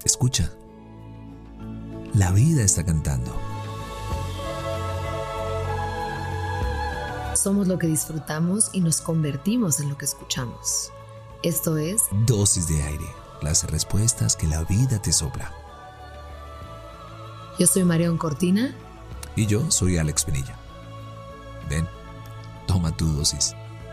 Escucha. La vida está cantando. Somos lo que disfrutamos y nos convertimos en lo que escuchamos. Esto es Dosis de aire. Las respuestas que la vida te sopla. Yo soy Marión Cortina. Y yo soy Alex Pinilla. Ven, toma tu dosis.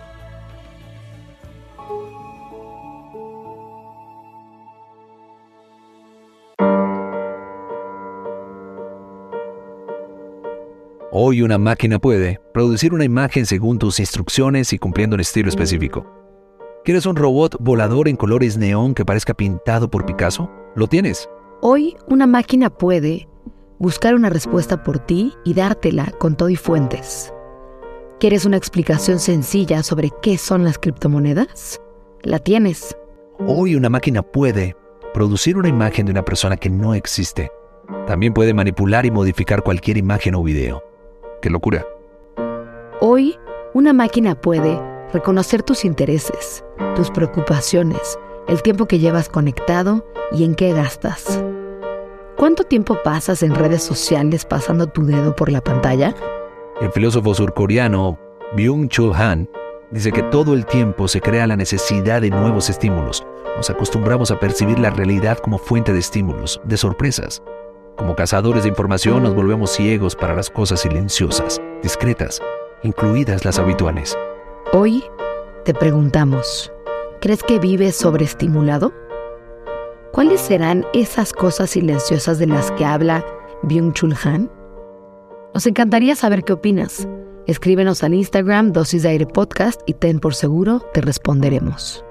Hoy una máquina puede producir una imagen según tus instrucciones y cumpliendo un estilo específico. ¿Quieres un robot volador en colores neón que parezca pintado por Picasso? Lo tienes. Hoy una máquina puede buscar una respuesta por ti y dártela con todo y fuentes. ¿Quieres una explicación sencilla sobre qué son las criptomonedas? La tienes. Hoy una máquina puede producir una imagen de una persona que no existe. También puede manipular y modificar cualquier imagen o video. ¡Qué locura! Hoy una máquina puede reconocer tus intereses, tus preocupaciones, el tiempo que llevas conectado y en qué gastas. ¿Cuánto tiempo pasas en redes sociales pasando tu dedo por la pantalla? El filósofo surcoreano Byung-Chul Han dice que todo el tiempo se crea la necesidad de nuevos estímulos. Nos acostumbramos a percibir la realidad como fuente de estímulos, de sorpresas. Como cazadores de información nos volvemos ciegos para las cosas silenciosas, discretas, incluidas las habituales. Hoy te preguntamos, ¿crees que vives sobreestimulado? ¿Cuáles serán esas cosas silenciosas de las que habla Byung-Chul Han? Nos encantaría saber qué opinas. Escríbenos al Instagram Dosis de Aire Podcast y ten por seguro te responderemos.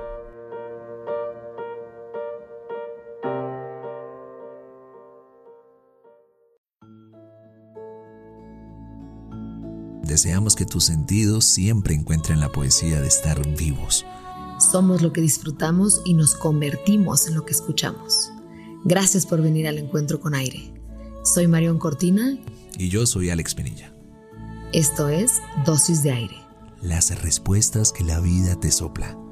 Deseamos que tus sentidos siempre encuentren la poesía de estar vivos. Somos lo que disfrutamos y nos convertimos en lo que escuchamos. Gracias por venir al encuentro con aire. Soy Marión Cortina. Y yo soy Alex Pinilla. Esto es Dosis de Aire. Las respuestas que la vida te sopla.